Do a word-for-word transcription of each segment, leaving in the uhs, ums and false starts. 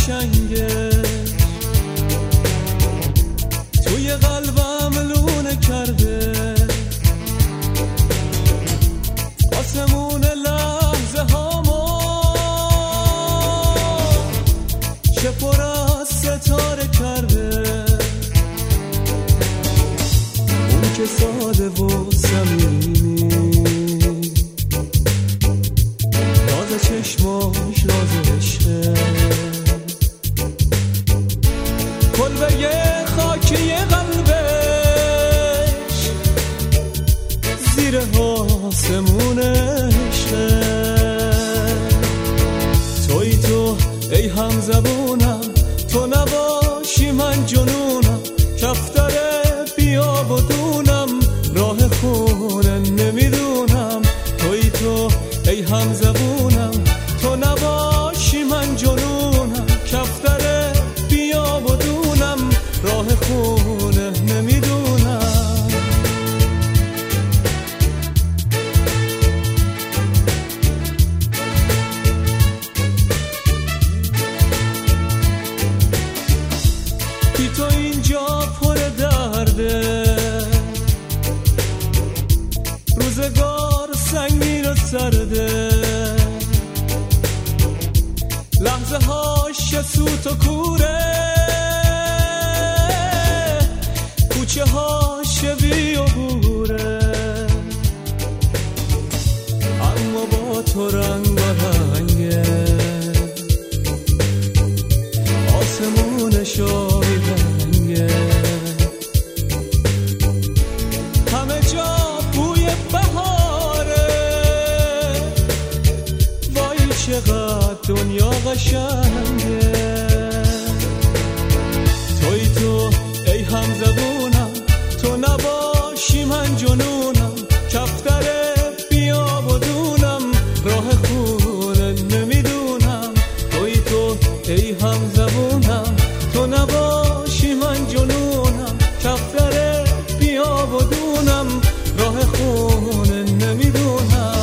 قشنگه توی قلبم لونه کرده، آسمون لحظه هامو چه پر از ستاره کرده. اون که ساده و صمیمی، راز چشماش راز عشقه، کلبه خاکی قلبش زیر آسمون عشقه. توی تو ای هم زبونم، تو نباشی من جنونم، کفتره بیا بدونم راه خونه نمیدونم. توی تو ای هم زبونم، تو نباشی من جنونم، کفتره بیا بدونم راه خونه نمیدونم. بی تو اینجا پر درده، روزگار سنگین و سرده، لحظه هاش سوت و کوره، کوچه هاش بی و بوره. اما با تو رنگ و رنگه، آسمون شاهی رنگه، همه جا بوی بهاره. وای چقدر دنیا قشنگه. توی تو ای هم زبونم، تو نباشی من جنونم، کفتره بیا بدونم راه خونه نمیدونم. توی تو ای هم زبونم، تو نباشی من جنونم، کفتره بیا بدونم راه خونه نمیدونم.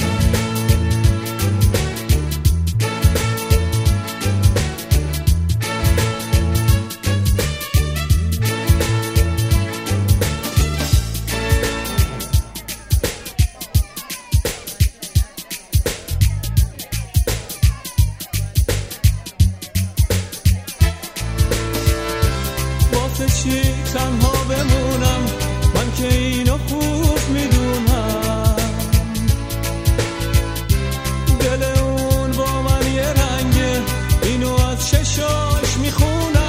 چی تنها بمونم من که اینو خوب میدونم. دل اون با من یه رنگه، اینو از چشاش میخونم.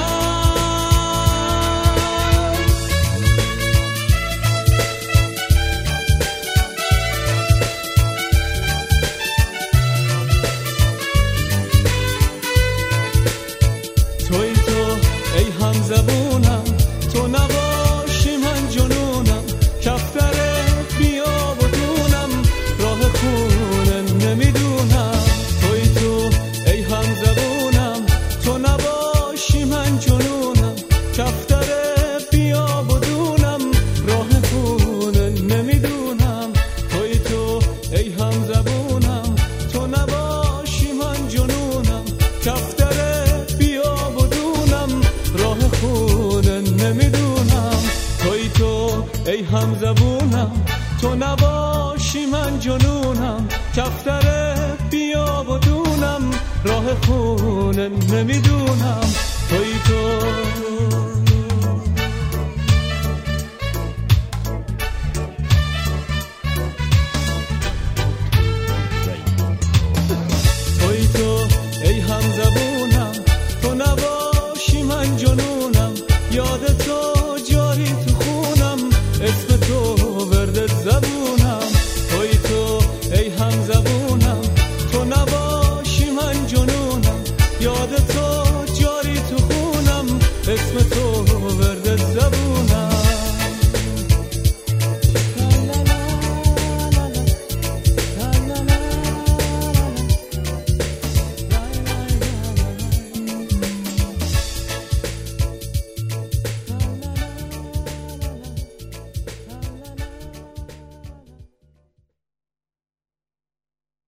توی تو ای هم زبونم، تو نباشی من جنونم، کفتره بیا بدونم راه خونه نمیدونم. توی تو ای هم زبونم، تو نباشی من جنونم، کفتره بیا بدونم راه خونه نمیدونم. توی تو ای هم زبونم، تو نباشی من جنونم، کفتره بیا بدونم راه خونه نمیدونم. توی تو ای هم زبونم، تو نباشی من جنونم، کفتره بیا بدونم راه خونه نمیدونم. توی تو توی تو ای هم زبونم، تو نباشی من جنونم، یاد